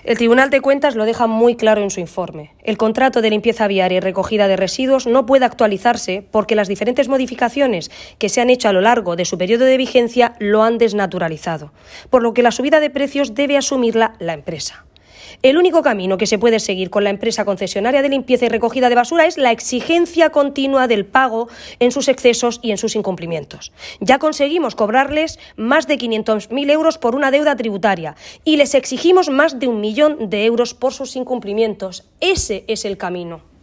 El Tribunal de Cuentas lo deja muy claro en su informe. El contrato de limpieza viaria y recogida de residuos no puede actualizarse porque las diferentes modificaciones que se han hecho a lo largo de su periodo de vigencia lo han desnaturalizado, por lo que la subida de precios debe asumirla la empresa. El único camino que se puede seguir con la empresa concesionaria de limpieza y recogida de basura es la exigencia continua del pago en sus excesos y en sus incumplimientos. Ya conseguimos cobrarles más de 500.000 euros por una deuda tributaria y les exigimos más de 1 millón de euros por sus incumplimientos. Ese es el camino.